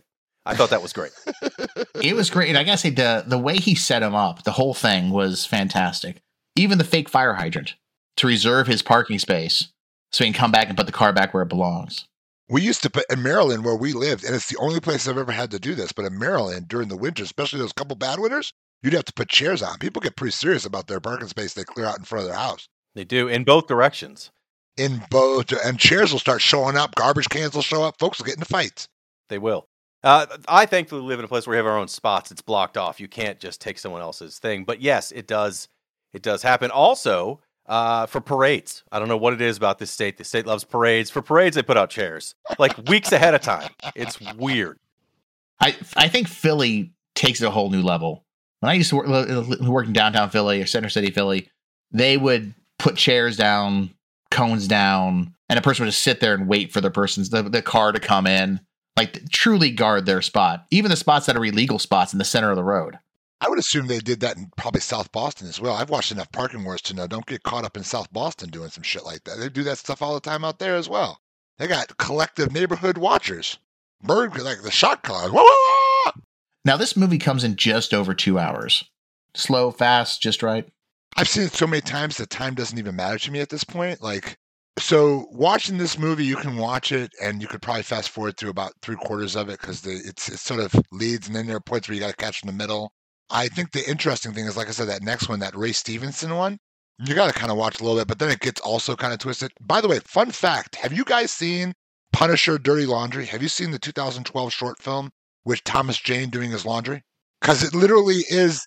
I thought that was great. It was great. And I gotta say, the way he set him up, the whole thing was fantastic. Even the fake fire hydrant to reserve his parking space so he can come back and put the car back where it belongs. We used to put in Maryland where we lived, and it's the only place I've ever had to do this, but in Maryland during the winter, especially those couple bad winters, you'd have to put chairs on. People get pretty serious about their parking space they clear out in front of their house. They do, in both directions. In both, and chairs will start showing up, garbage cans will show up, folks will get into fights. They will. I thankfully live in a place where we have our own spots. It's blocked off. You can't just take someone else's thing. But yes, it does happen. Also, for parades. I don't know what it is about this state. The state loves parades. For parades, they put out chairs like weeks ahead of time. It's weird. I think Philly takes it a whole new level. When I used to work in downtown Philly or Center City, Philly, they would put chairs down, cones down, and a person would just sit there and wait for the car to come in. Like, truly guard their spot. Even the spots that are illegal spots in the center of the road. I would assume they did that in probably South Boston as well. I've watched enough Parking Wars to know don't get caught up in South Boston doing some shit like that. They do that stuff all the time out there as well. They got collective neighborhood watchers. Like the shot cars. Whoa, whoa, whoa! Now, this movie comes in just over 2 hours. Slow, fast, just right. I've seen it so many times that time doesn't even matter to me at this point. So watching this movie, you can watch it and you could probably fast forward through about 3/4 of it because it sort of leads, and then there are points where you got to catch in the middle. I think the interesting thing is, like I said, that next one, that Ray Stevenson one, you got to kind of watch a little bit, but then it gets also kind of twisted. By the way, fun fact, have you guys seen Punisher Dirty Laundry? Have you seen the 2012 short film with Thomas Jane doing his laundry? Because it literally is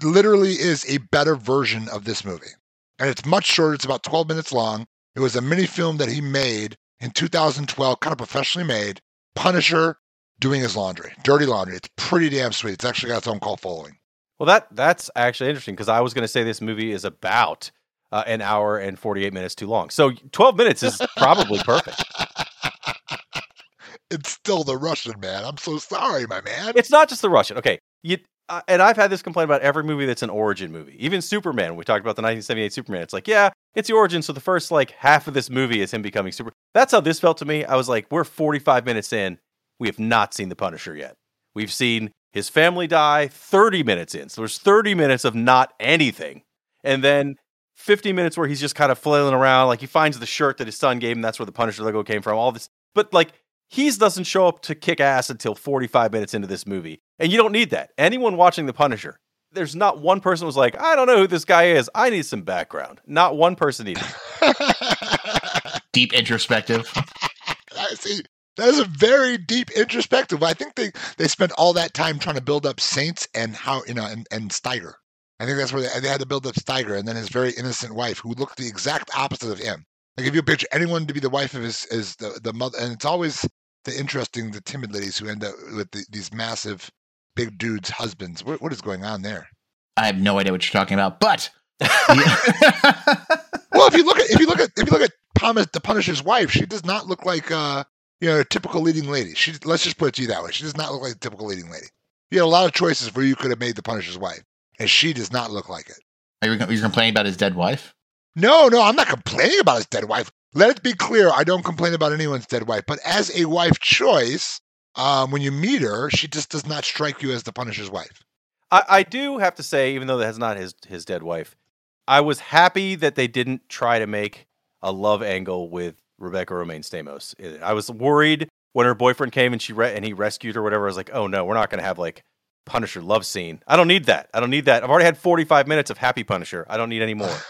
a better version of this movie. And it's much shorter. It's about 12 minutes long. It was a mini film that he made in 2012, kind of professionally made. Punisher doing his laundry, Dirty Laundry. It's pretty damn sweet. It's actually got its own cult following. Well, that's actually interesting because I was going to say this movie is about an hour and 48 minutes too long. So 12 minutes is probably perfect. It's still the Russian, man. I'm so sorry, my man. It's not just the Russian. Okay. And I've had this complaint about every movie that's an origin movie. Even Superman, we talked about the 1978 Superman. It's like, yeah, it's the origin. So the first half of this movie is him becoming Superman. That's how this felt to me. I was like, we're 45 minutes in. We have not seen the Punisher yet. We've seen his family die 30 minutes in. So there's 30 minutes of not anything. And then 50 minutes where he's just kind of flailing around. Like he finds the shirt that his son gave him. That's where the Punisher logo came from. All this. But he doesn't show up to kick ass until 45 minutes into this movie. And you don't need that. Anyone watching The Punisher, there's not one person who was like, I don't know who this guy is. I need some background. Not one person needed. Deep introspective. See, that is a very deep introspective. I think they spent all that time trying to build up Saints and and Steiger. I think that's where they had to build up Steiger and then his very innocent wife, who looked the exact opposite of him. Like if you picture anyone to be the wife of is the mother, and it's always the timid ladies who end up with these massive, big dudes' husbands. What is going on there? I have no idea what you're talking about, but well, if you look at the Punisher's wife, she does not look like a typical leading lady. Let's just put it to you that way. She does not look like a typical leading lady. You had a lot of choices where you could have made the Punisher's wife, and she does not look like it. Are you complaining about his dead wife? No, I'm not complaining about his dead wife. Let it be clear, I don't complain about anyone's dead wife. But as a wife choice, when you meet her, she just does not strike you as the Punisher's wife. I do have to say, even though that's not his dead wife, I was happy that they didn't try to make a love angle with Rebecca Romijn Stamos. I was worried when her boyfriend came and he rescued her or whatever. I was like, oh no, we're not going to have Punisher love scene. I don't need that. I've already had 45 minutes of happy Punisher. I don't need any more.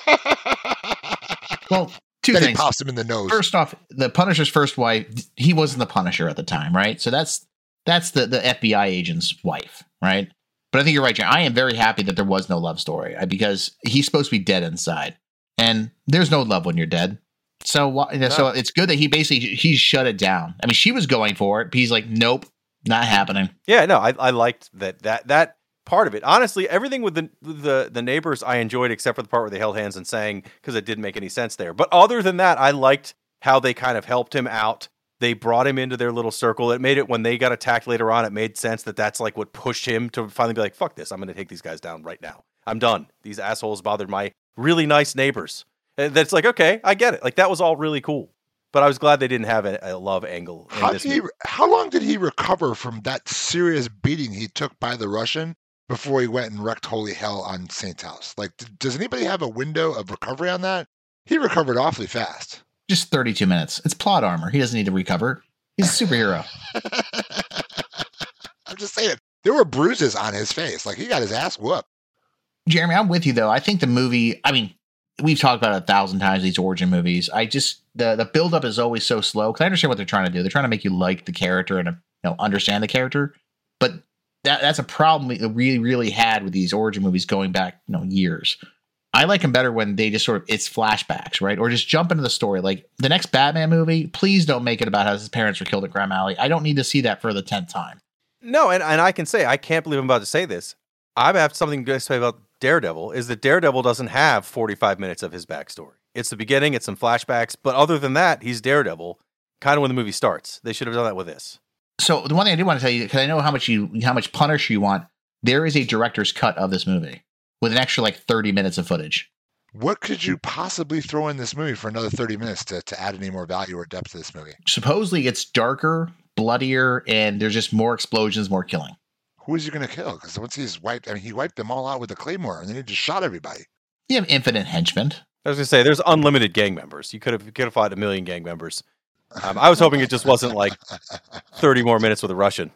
Well, two then things. He pops him in the nose. First off, the Punisher's first wife, he wasn't the Punisher at the time, right? So that's the FBI agent's wife, right? But I think you're right, Jen. I am very happy that there was no love story because he's supposed to be dead inside, and there's no love when you're dead. So so it's good that he shut it down. I mean, she was going for it, but he's like, nope, not happening. Yeah, no, I liked that part of it. Honestly, everything with the neighbors I enjoyed, except for the part where they held hands and sang, because it didn't make any sense there. But other than that, I liked how they kind of helped him out. They brought him into their little circle. It made it, when they got attacked later on, it made sense that's what pushed him to finally be like, fuck this, I'm going to take these guys down right now. I'm done. These assholes bothered my really nice neighbors. And that's like, okay, I get it. That was all really cool. But I was glad they didn't have a love angle in this movie. How long did he recover from that serious beating he took by the Russian before he went and wrecked holy hell on Saint's house? Like, does anybody have a window of recovery on that? He recovered awfully fast. Just 32 minutes. It's plot armor. He doesn't need to recover. He's a superhero. I'm just saying, there were bruises on his face. Like, he got his ass whooped. Jeremy, I'm with you, though. I think the movie, I mean, we've talked about it 1,000 times, these origin movies. I just, the buildup is always so slow, because I understand what they're trying to do. They're trying to make you like the character and understand the character. But that's a problem we really, really had with these origin movies going back years. I like them better when they just it's flashbacks, right? Or just jump into the story. Like the next Batman movie, please don't make it about how his parents were killed at Graham Alley. I don't need to see that for the 10th time. No, and I can say, I can't believe I'm about to say this. I have something good to say about Daredevil, is that Daredevil doesn't have 45 minutes of his backstory. It's the beginning, it's some flashbacks, but other than that, he's Daredevil, kind of when the movie starts. They should have done that with this. So the one thing I did want to tell you, because I know how much Punisher you want, there is a director's cut of this movie with an extra 30 minutes of footage. What could you possibly throw in this movie for another 30 minutes to add any more value or depth to this movie? Supposedly it's darker, bloodier, and there's just more explosions, more killing. Who is he going to kill? Because once he's wiped, he wiped them all out with a claymore, and then he just shot everybody. You have infinite henchmen. I was going to say, there's unlimited gang members. You could have fought 1 million gang members. I was hoping it just wasn't 30 more minutes with a Russian.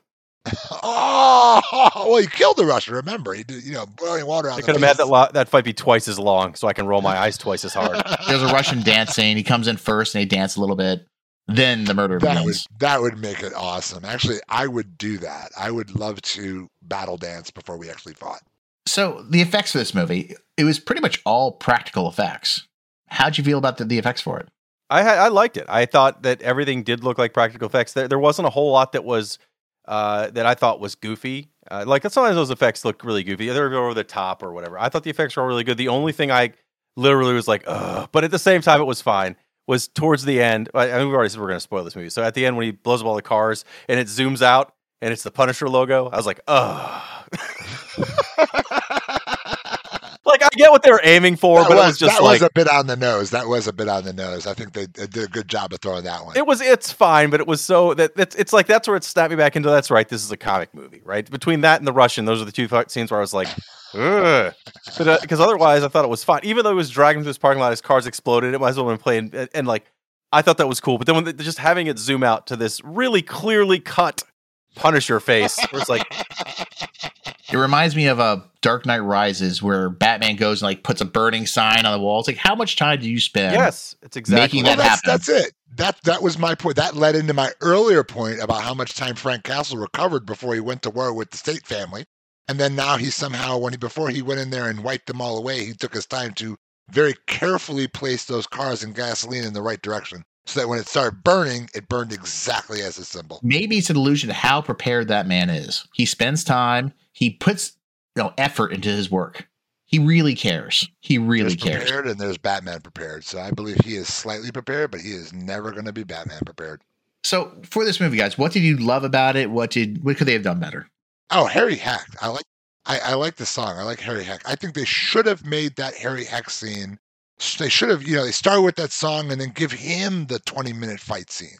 Oh, well, he killed the Russian. Remember, he did, boiling water on. They could have had that fight be twice as long, so I can roll my eyes twice as hard. There's a Russian dance scene. He comes in first, and they dance a little bit. Then the murder begins. That would make it awesome. Actually, I would do that. I would love to battle dance before we actually fought. So the effects for this movie, it was pretty much all practical effects. How'd you feel about the effects for it? I liked it. I thought that everything did look like practical effects. There wasn't a whole lot that was that I thought was goofy. Sometimes those effects look really goofy. They're over the top or whatever. I thought the effects were all really good. The only thing I literally was like, ugh, but at the same time, it was fine, was towards the end. I mean, we've already said we're going to spoil this movie. So at the end, when he blows up all the cars and it zooms out and it's the Punisher logo, I was like, ugh. I get what they were aiming for, but it was just was a bit on the nose. That was a bit on the nose. I think they did a good job of throwing that one. It's fine, but it was so it's that's where it snapped me back into, that's right, this is a comic movie, right? Between that and the Russian, those are the two scenes where I was like, ugh. But because otherwise, I thought it was fine. Even though he was dragging through this parking lot, his cars exploded. It might as well have been playing, and I thought that was cool. But then when just having it zoom out to this really clearly cut Punisher face, where it's like. It reminds me of Dark Knight Rises, where Batman goes and puts a burning sign on the wall. It's like, how much time do you spend? Yes, it's exactly making that happen. That's it. That was my point. That led into my earlier point about how much time Frank Castle recovered before he went to war with the State family, and then now he somehow, before he went in there and wiped them all away, he took his time to very carefully place those cars and gasoline in the right direction, so that when it started burning, it burned exactly as a symbol. Maybe it's an allusion to how prepared that man is. He spends time. He puts effort into his work. He really cares. He really cares. Prepared, and there's Batman prepared. So I believe he is slightly prepared, but he is never going to be Batman prepared. So for this movie, guys, what did you love about it? What could they have done better? Oh, Harry Heck. I like the song. I like Harry Heck. I think they should have made that Harry Heck scene. They should have, they started with that song and then give him the 20-minute fight scene.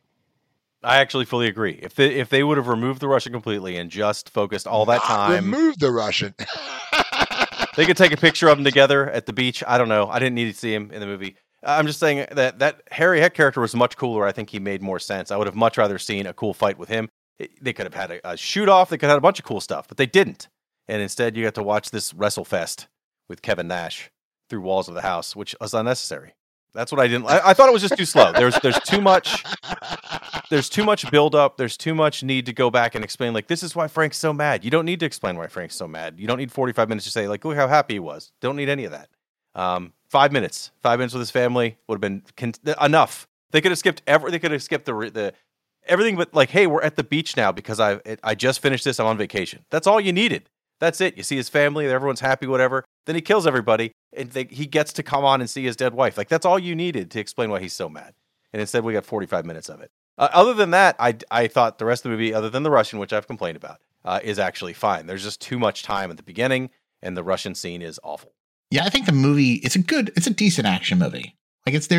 I actually fully agree. If they would have removed the Russian completely and just focused all that time, remove the Russian. They could take a picture of them together at the beach. I don't know. I didn't need to see him in the movie. I'm just saying that Harry Heck character was much cooler. I think he made more sense. I would have much rather seen a cool fight with him. They could have had a shoot off. They could have had a bunch of cool stuff, but they didn't. And instead, you got to watch this wrestle fest with Kevin Nash through walls of the house, which was unnecessary. That's what I didn't. I thought it was just too slow. There's too much. There's too much buildup. There's too much need to go back and explain. This is why Frank's so mad. You don't need to explain why Frank's so mad. You don't need 45 minutes to say, look how happy he was. Don't need any of that. 5 minutes. 5 minutes with his family would have been enough. They could have skipped They could have skipped the everything, but hey, we're at the beach now because I just finished this. I'm on vacation. That's all you needed. That's it. You see his family, everyone's happy, whatever. Then he kills everybody, and he gets to come on and see his dead wife. That's all you needed to explain why he's so mad. And instead, we got 45 minutes of it. Other than that, I thought the rest of the movie, other than the Russian, which I've complained about, is actually fine. There's just too much time at the beginning, and the Russian scene is awful. Yeah, I think the movie, it's a decent action movie.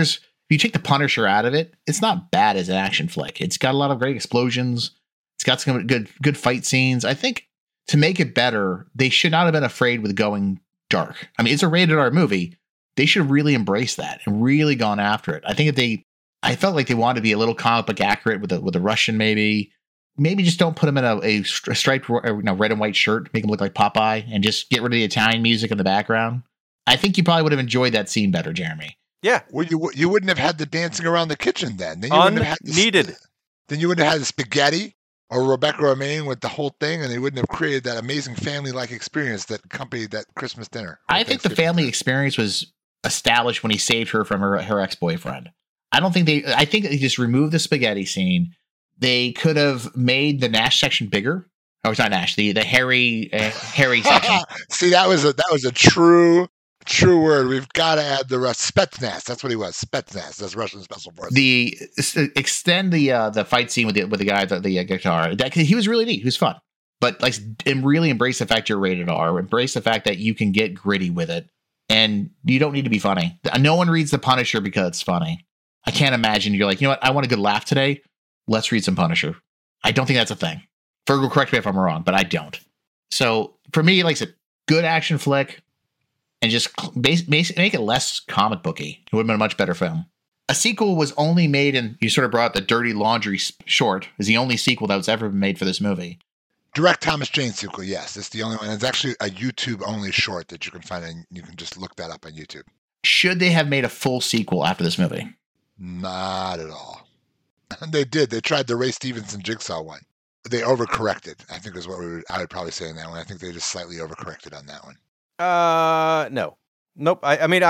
you take the Punisher out of it, it's not bad as an action flick. It's got a lot of great explosions. It's got some good fight scenes. I think to make it better, they should not have been afraid with going dark. I mean, it's a rated R movie. They should have really embraced that and really gone after it. I think I felt like they wanted to be a little comic book accurate with a Russian maybe. Maybe just don't put him in a striped red and white shirt, make him look like Popeye, and just get rid of the Italian music in the background. I think you probably would have enjoyed that scene better, Jeremy. Yeah. Well, you wouldn't have had the dancing around the kitchen then. Then you wouldn't have needed. Then you wouldn't have had the spaghetti or Rebecca Romaine with the whole thing, and they wouldn't have created that amazing family-like experience that accompanied that Christmas dinner. I think the family experience was established when he saved her from her ex-boyfriend. I think they just removed the spaghetti scene. They could have made the Nash section bigger. Oh, it's not Nash. The Harry section. See, that was a true word. We've got to add the Spetsnaz. That's what he was. Spetsnaz. That's Russian special forces. Extend the fight scene with the guy the guitar. He was really neat. He was fun. But and really embrace the fact you're rated R. Embrace the fact that you can get gritty with it, and you don't need to be funny. No one reads The Punisher because it's funny. I can't imagine you're like, you know what? I want a good laugh today. Let's read some Punisher. I don't think that's a thing. Fergal, correct me if I'm wrong, but I don't. So for me, like I said, good action flick, and just make it less comic booky. It would have been a much better film. A sequel was only made, and you sort of brought the Dirty Laundry short, is the only sequel that was ever been made for this movie. Direct Thomas Jane sequel, yes. It's the only one. It's actually a YouTube-only short that you can find, and you can just look that up on YouTube. Should they have made a full sequel after this movie? Not at all. They did. They tried the Ray Stevenson Jigsaw one. They overcorrected, I think is what I would probably say in that one. I think they just slightly overcorrected on that one. No. Nope.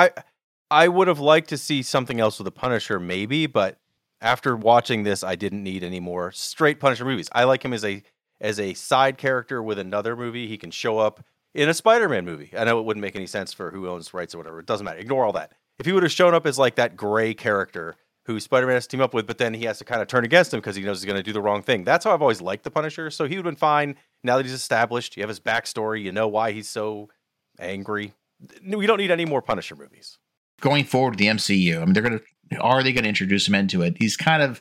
I would have liked to see something else with the Punisher, maybe, but after watching this, I didn't need any more straight Punisher movies. I like him as a side character with another movie. He can show up in a Spider-Man movie. I know it wouldn't make any sense for who owns rights or whatever. It doesn't matter. Ignore all that. If he would have shown up as like that gray character who Spider-Man has to team up with, but then he has to kind of turn against him because he knows he's going to do the wrong thing. That's how I've always liked the Punisher. So he would have been fine now that he's established. You have his backstory. You know why he's so angry. We don't need any more Punisher movies. Going forward with the MCU, I mean, are they going to introduce him into it? He's kind of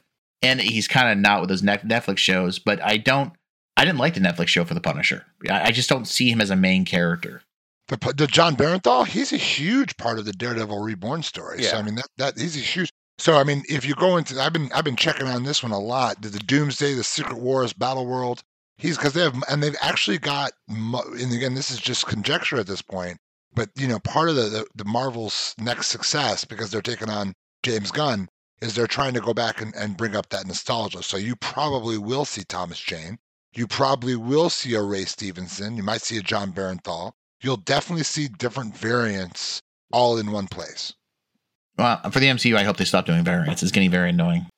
not with those Netflix shows, but I didn't like the Netflix show for the Punisher. I just don't see him as a main character. The John Barenthal, he's a huge part of the Daredevil Reborn story. Yeah. So I mean that he's a huge. So I mean, if you go into, I've been checking on this one a lot. The Doomsday, the Secret Wars, Battle World. They've actually got, and again, this is just conjecture at this point. But part of the Marvel's next success, because they're taking on James Gunn, is they're trying to go back and bring up that nostalgia. So you probably will see Thomas Jane. You probably will see a Ray Stevenson. You might see a John Barenthal. You'll definitely see different variants all in one place. Well, for the MCU, I hope they stop doing variants. It's getting very annoying.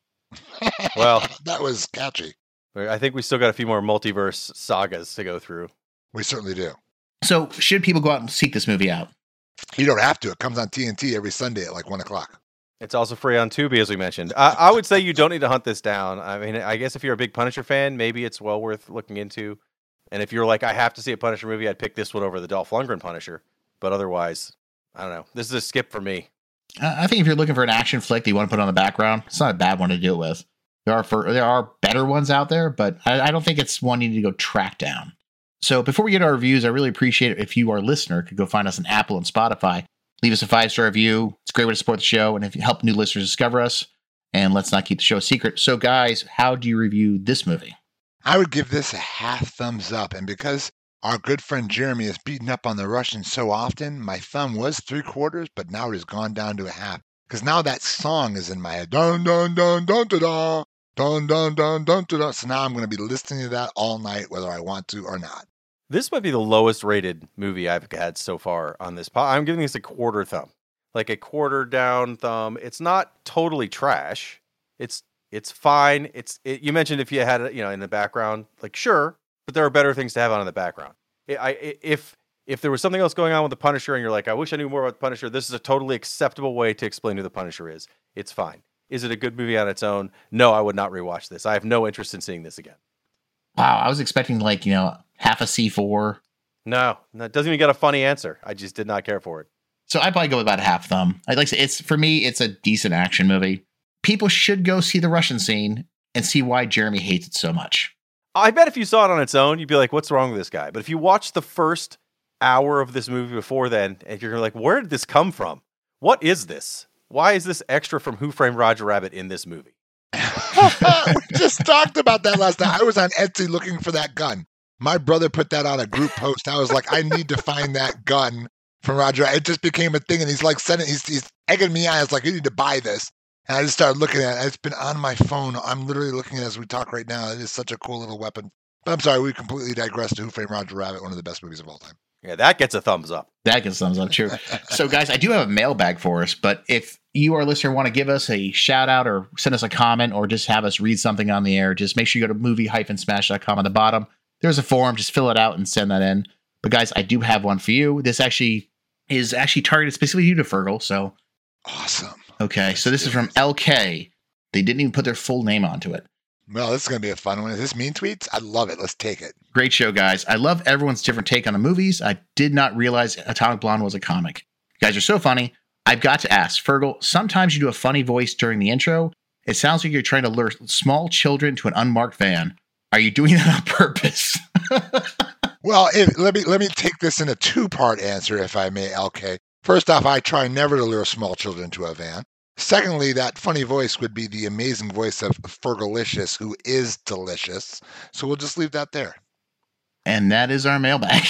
Well, that was catchy. I think we still got a few more multiverse sagas to go through. We certainly do. So should people go out and seek this movie out? You don't have to. It comes on TNT every Sunday at like 1:00. It's also free on Tubi, as we mentioned. I would say you don't need to hunt this down. I mean, I guess if you're a big Punisher fan, maybe it's well worth looking into. And if you're like, I have to see a Punisher movie, I'd pick this one over the Dolph Lundgren Punisher. But otherwise, I don't know. This is a skip for me. I think if you're looking for an action flick that you want to put on the background, it's not a bad one to do it with. There are better ones out there, but I don't think it's one you need to go track down. So before we get our reviews, I really appreciate it if you, our listener, could go find us on Apple and Spotify. Leave us a 5-star review. It's a great way to support the show, and if you help new listeners discover us, and let's not keep the show a secret. So guys, how do you review this movie? I would give this a half thumbs up, and because our good friend Jeremy is beaten up on the Russians so often, my thumb was 3/4, but now it has gone down to a half. Because now that song is in my head. Dun, dun, dun, dun, dun, dun, dun, dun, dun, dun, dun. So now I'm going to be listening to that all night, whether I want to or not. This might be the lowest rated movie I've had so far on this pod. I'm giving this a 1/4 thumb. Like a 1/4 down thumb. It's not totally trash. It's fine. You mentioned if you had it, in the background, like sure, but there are better things to have on in the background. If there was something else going on with the Punisher and you're like, I wish I knew more about the Punisher, this is a totally acceptable way to explain who the Punisher is. It's fine. Is it a good movie on its own? No, I would not rewatch this. I have no interest in seeing this again. Wow, I was expecting half a C4. No, it doesn't even get a funny answer. I just did not care for it. So I'd probably go with about a half thumb. I'd like to say for me, it's a decent action movie. People should go see the Russian scene and see why Jeremy hates it so much. I bet if you saw it on its own, you'd be like, what's wrong with this guy? But if you watch the first hour of this movie before then, and you're like, where did this come from? What is this? Why is this extra from Who Framed Roger Rabbit in this movie? We just talked about that last night. I was on Etsy looking for that gun. My brother put that on a group post. I was like, I need to find that gun from Roger. It just became a thing, and he's like he's egging me on. I was like, you need to buy this. And I just started looking at it. It's been on my phone. I'm literally looking at it as we talk right now. It is such a cool little weapon. But I'm sorry, we completely digressed to Who Framed Roger Rabbit, one of the best movies of all time. Yeah, that gets a thumbs up. That gets a thumbs up, true. So, guys, I do have a mailbag for us, but if you, our listener, want to give us a shout out or send us a comment or just have us read something on the air, just make sure you go to movie-smash.com on the bottom. There's a form. Just fill it out and send that in. But, guys, I do have one for you. This is targeted specifically to Fergal, so. Awesome. Okay, so this is from LK. They didn't even put their full name onto it. Well, this is going to be a fun one. Is this mean tweets? I love it. Let's take it. Great show, guys. I love everyone's different take on the movies. I did not realize Atomic Blonde was a comic. You guys are so funny. I've got to ask, Fergal, sometimes you do a funny voice during the intro. It sounds like you're trying to lure small children to an unmarked van. Are you doing that on purpose? Well, let me take this in a two-part answer, if I may, LK. First off, I try never to lure small children to a van. Secondly, that funny voice would be the amazing voice of Fergalicious, who is delicious. So we'll just leave that there. And that is our mailbag.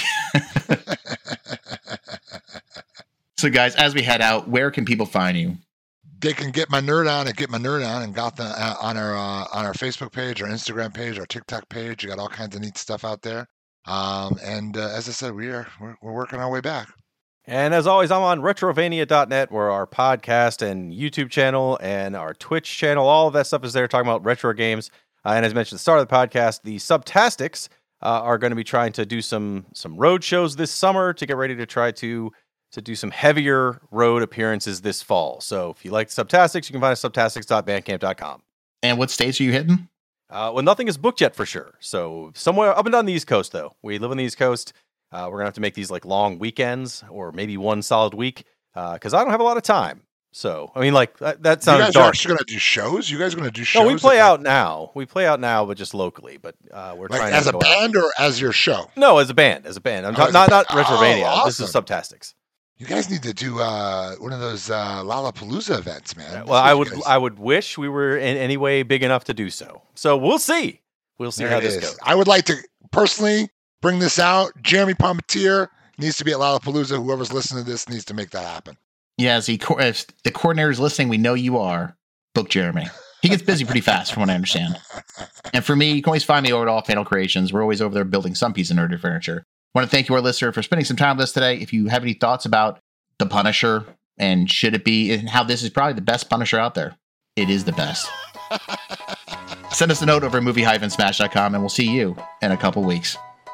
So, guys, as we head out, where can people find you? They can get my nerd on and got the on our Facebook page, our Instagram page, our TikTok page. You got all kinds of neat stuff out there. And as I said, we're working our way back. And as always, I'm on retrovania.net, where our podcast and YouTube channel and our Twitch channel, all of that stuff is there talking about retro games. And as mentioned at the start of the podcast, the Subtastics are going to be trying to do some road shows this summer to get ready to try to do some heavier road appearances this fall. So if you like Subtastics, you can find us at subtastics.bandcamp.com. And what states are you hitting? Well, nothing is booked yet for sure. So somewhere up and down the East Coast, though. We live on the East Coast. We're going to have to make these like long weekends or maybe one solid week because I don't have a lot of time. So, I mean, like that sounds dark. You guys are actually going to do shows? You guys are going to do shows? No, we play out now. We play out now, but just locally. But we're like trying as to a band or as your show? No, as a band. I'm not Retrovania. Awesome. This is Subtastics. You guys need to do one of those Lollapalooza events, man. Well, I would wish we were in any way big enough to do so. So we'll see. We'll see how this goes. I would like to personally bring this out. Jeremy Palmatier needs to be at Lollapalooza. Whoever's listening to this needs to make that happen. Yeah, if the coordinator's listening, we know you are. Book Jeremy. He gets busy pretty fast, from what I understand. And for me, you can always find me over at All Panel Creations. We're always over there building some piece of nerdy furniture. I want to thank you, our listener, for spending some time with us today. If you have any thoughts about The Punisher and should it be, and how this is probably the best Punisher out there, it is the best. Send us a note over at movie-smash.com, and we'll see you in a couple weeks.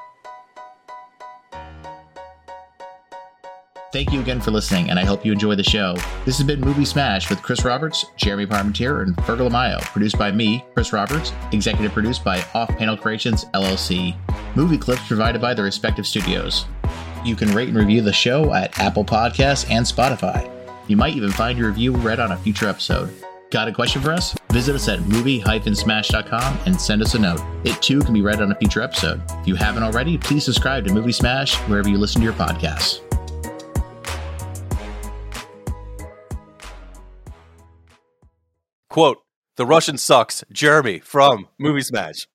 Thank you again for listening, and I hope you enjoy the show. This has been Movie Smash with Chris Roberts, Jeremy Parmentier, and Fergal Amayo. Produced by me, Chris Roberts. Executive produced by Off Panel Creations, LLC. Movie clips provided by the respective studios. You can rate and review the show at Apple Podcasts and Spotify. You might even find your review read on a future episode. Got a question for us? Visit us at movie-smash.com and send us a note. It too can be read on a future episode. If you haven't already, please subscribe to Movie Smash wherever you listen to your podcasts. Quote, "The Russian sucks. Jeremy from Movie Smash."